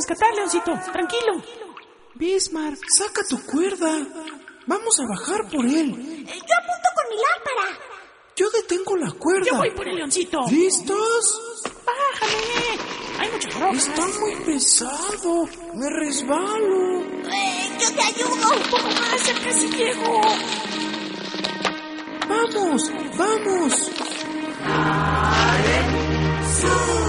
rescatar, Leoncito. Tranquilo. Bismarck, saca tu cuerda. Vamos a bajar por él. Yo apunto con mi lámpara. Yo detengo la cuerda. Yo voy por el Leoncito. ¿Listos? Bájame. Hay mucha ropa. Está muy pesado. Me resbalo. Yo te ayudo. Un poco más, ya casi llego. ¡Vamos! ¡Vamos! ¡Sube!